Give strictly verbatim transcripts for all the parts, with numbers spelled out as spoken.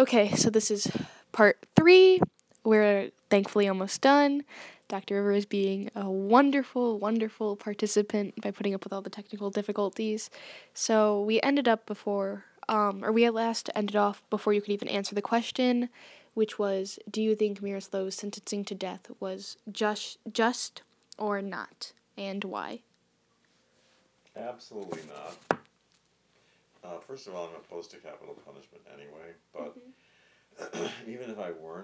Okay, so this is part three. We're thankfully almost done. Doctor River is being a wonderful, wonderful participant by putting up with all the technical difficulties. So we ended up before, um, or we at last ended off before you could even answer the question, which was, do you think Miroslaw's sentencing to death was just, just or not, and why? Absolutely not. Uh, first of all, I'm opposed to capital punishment anyway, but mm-hmm. even if I weren't,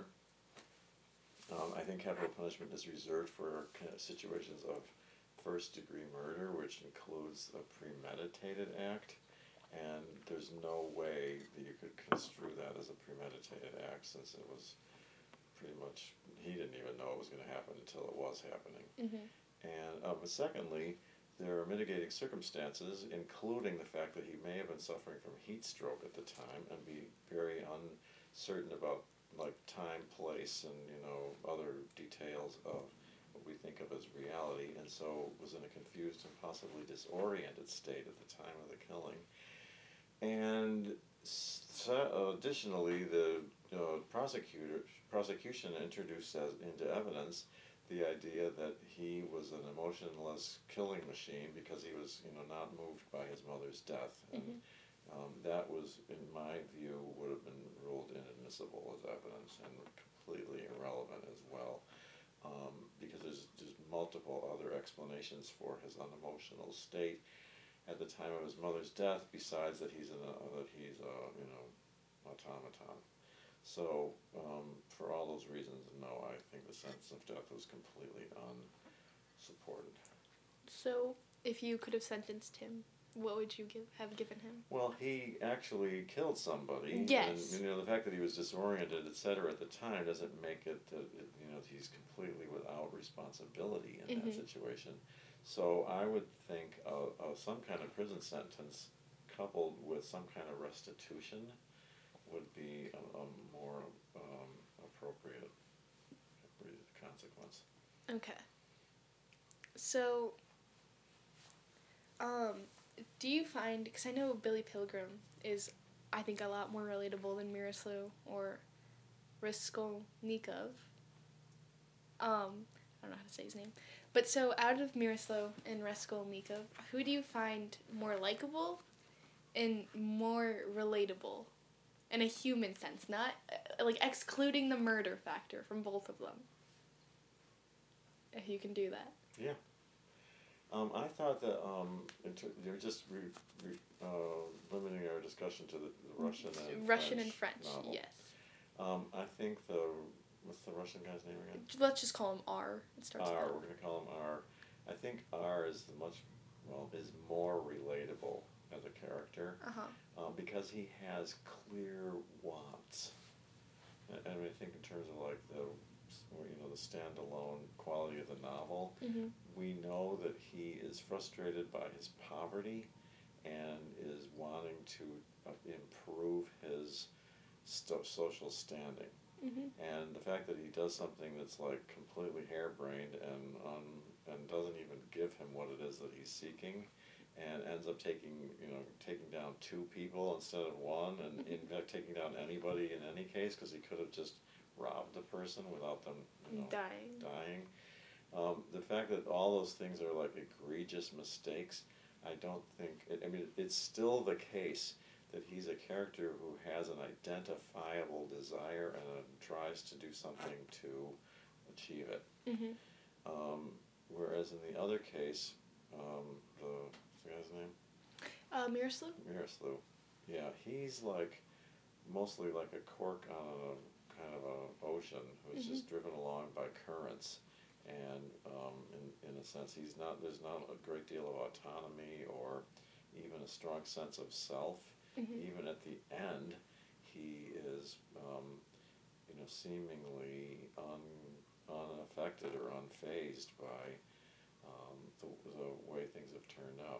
um, I think capital punishment is reserved for kind of situations of first-degree murder, which includes a premeditated act, and there's no way that you could construe that as a premeditated act, since it was pretty much, he didn't even know it was going to happen until it was happening. Mm-hmm. And uh, but secondly, there are mitigating circumstances, including the fact that he may have been suffering from heat stroke at the time and be very uncertain about like time, place, and you know other details of what we think of as reality, and so was in a confused and possibly disoriented state at the time of the killing. And so, additionally, the uh, prosecutor prosecution introduced as, into evidence the idea that he was an emotionless killing machine because he was, you know, not moved by his mother's death, and mm-hmm. um, that was, in my view, would have been ruled inadmissible as evidence and completely irrelevant as well, um, because there's just multiple other explanations for his unemotional state at the time of his mother's death, besides that he's an, uh, that he's a you know automaton. So, um, for all those reasons, no, I think the sentence of death was completely unsupported. So, if you could have sentenced him, what would you give have given him? Well, he actually killed somebody. Yes. And, you know, the fact that he was disoriented, et cetera, at the time doesn't make it that, you know, he's completely without responsibility in mm-hmm. that situation. So I would think of, of some kind of prison sentence coupled with some kind of restitution would be a, a more um, appropriate consequence. Okay. So, um, do you find, because I know Billy Pilgrim is, I think, a lot more relatable than Miroslav or Raskolnikov. Um, I don't know how to say his name. But so, out of Miroslav and Raskolnikov, who do you find more likable and more relatable? In a human sense, not, uh, like, excluding the murder factor from both of them. If you can do that. Yeah. Um, I thought that um, ter- you're just re- re- uh, limiting our discussion to the, the Russian and Russian French and French, novel. yes. Um, I think the, what's the Russian guy's name again? Let's just call him R. It starts R, with R. we're going to call him R. I think R is the much, well, is more relatable as a character, uh-huh. um, because he has clear wants. And, and I think in terms of like the, you know, the standalone quality of the novel, mm-hmm. we know that he is frustrated by his poverty and is wanting to uh, improve his st- social standing. Mm-hmm. And the fact that he does something that's like completely harebrained and um, and doesn't even give him what it is that he's seeking, and ends up taking you know taking down two people instead of one, and mm-hmm. in fact taking down anybody in any case, because he could have just robbed the person without them you know, dying. Dying. Um, the fact that all those things are like egregious mistakes, I don't think. It, I mean, it's still the case that he's a character who has an identifiable desire and uh, tries to do something to achieve it. Mm-hmm. Um, whereas in the other case, um, the, what's the guy's name? Uh, Miroslav? Miroslav. Yeah, he's like mostly like a cork on a kind of an ocean who's mm-hmm. just driven along by currents. And um, in, in a sense, he's not. There's not a great deal of autonomy or even a strong sense of self. Mm-hmm. Even at the end, he is, um, you know, seemingly un, unaffected or unfazed by um, the, the way things have turned out.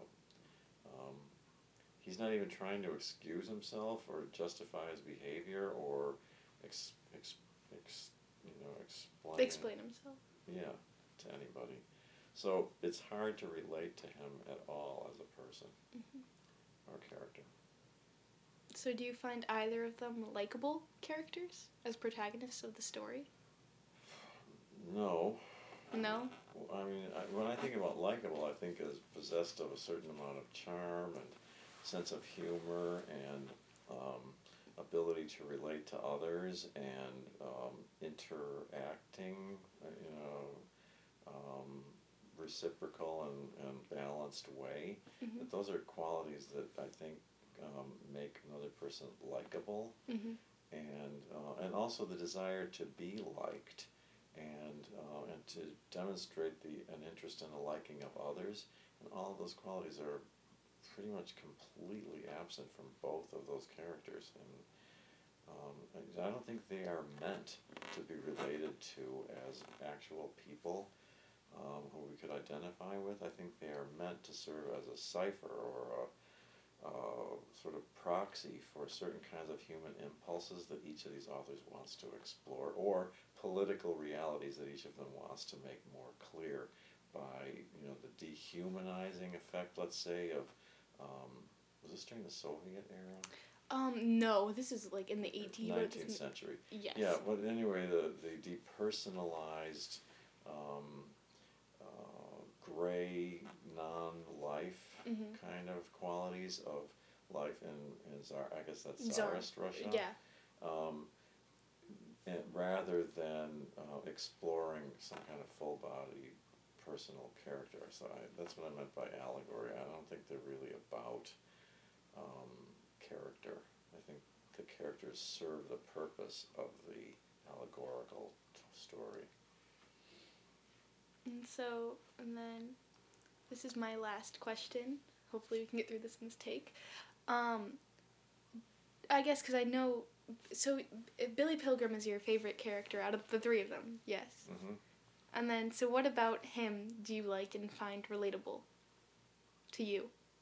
Um, he's not even trying to excuse himself or justify his behavior or, ex, ex, ex, you know, explain. Explain himself. Yeah, to anybody. So it's hard to relate to him at all as a person mm-hmm. or character. So do you find either of them likable characters as protagonists of the story? No. No? I mean, I, when I think about likable, I think as possessed of a certain amount of charm and sense of humor and um, ability to relate to others and um, interacting, uh, you know, um, reciprocal and, and balanced way. Mm-hmm. That those are qualities that I think um, make another person likable, Mm-hmm. and uh, and also the desire to be liked, and uh, and to demonstrate the an interest and a liking of others, and all of those qualities are pretty much completely absent from both of those characters, and um, I don't think they are meant to be related to as actual people um, who we could identify with. I think they are meant to serve as a cipher or a uh, sort of proxy for certain kinds of human impulses that each of these authors wants to explore, or political realities that each of them wants to make more clear by, you know, the dehumanizing effect, let's say, of, um, was this during the Soviet era? Um, no, this is like in the eighteenth nineteenth century. Yes. Yeah, but anyway, the, the depersonalized, um, uh, gray, non-life Mm-hmm. kind of qualities of life in, in Tsar, I guess that's Tsar. Tsarist Russia. Yeah. Um, and rather than uh, exploring some kind of full body personal character. So I, that's what I meant by allegory. I don't think they're really about um, character. I think the characters serve the purpose of the allegorical t- story. And so, and then, this is my last question. Hopefully we can get through this in this take. Um, I guess because I know, so Billy Pilgrim is your favorite character out of the three of them, yes. Mm-hmm. And then, so what about him do you like and find relatable to you?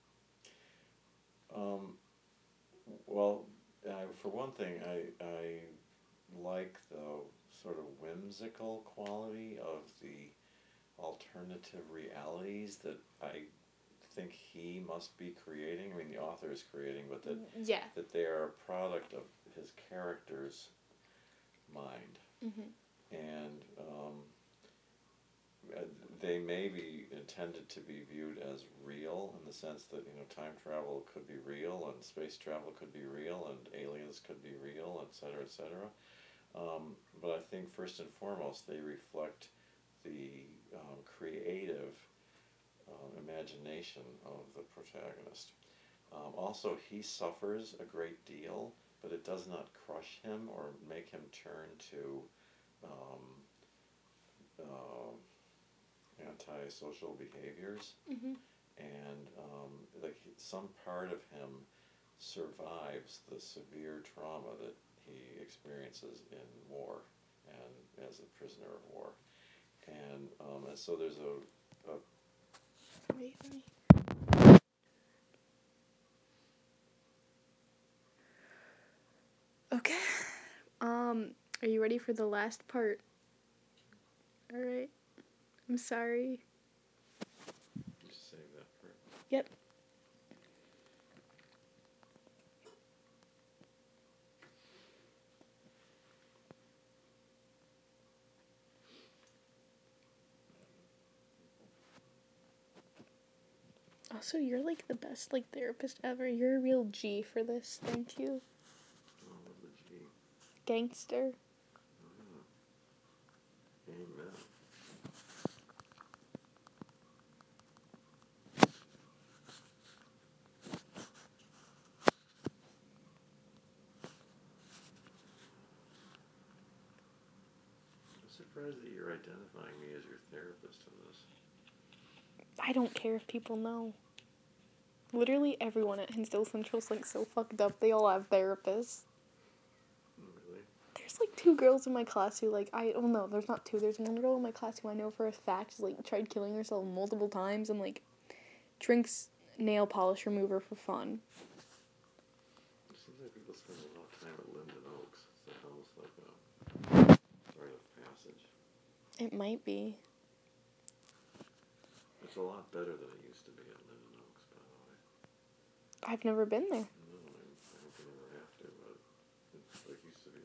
Um, well, I, for one thing, I, I like the sort of whimsical quality of the alternative realities that I think he must be creating. I mean, the author is creating, but that Yeah. that they are a product of his character's mind, Mm-hmm. and um, uh, they may be intended to be viewed as real in the sense that, you know, time travel could be real and space travel could be real and aliens could be real, et cetera, et cetera. Um, but I think first and foremost they reflect the um, creative uh, imagination of the protagonist. Um, also, he suffers a great deal, but it does not crush him or make him turn to um, uh, antisocial behaviors. Mm-hmm. And um, like some part of him survives the severe trauma that he experiences in war and as a prisoner of war. And, um, and so there's a, a Wait for me. Okay. Um, are you ready for the last part? All right. I'm sorry. Just save that for. Yep. Also, you're like the best like therapist ever. You're a real G for this. Thank you. Oh, what the G. Gangster. Oh. Amen. I'm surprised that you're identifying me as your therapist in this. I don't care if people know. Literally everyone at Hinsdale Central's like so fucked up. They all have therapists. Really? There's like two girls in my class who like I oh no, there's not two. There's one girl in my class who I know for a fact like tried killing herself multiple times and like drinks nail polish remover for fun. It seems like people spend a lot of time at Linden Oaks. It's like almost like a rite of passage. It might be. It's a lot better than it used to be at Linden Oaks, by the way. I've never been there. No, I, I hope you never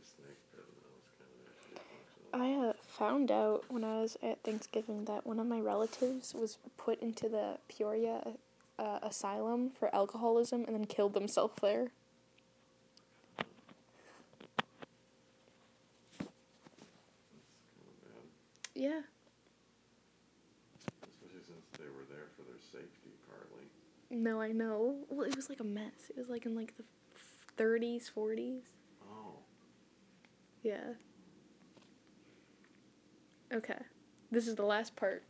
snake pit, and that was kind of actually functional. I uh, found out when I was at Thanksgiving that one of my relatives was put into the Peoria uh, asylum for alcoholism and then killed himself there. That's kind of bad. Yeah. Especially since they were there for their safety, partly. No, I know. Well, it was like a mess. It was like in like the thirties, forties. Oh. Yeah. Okay. This is the last part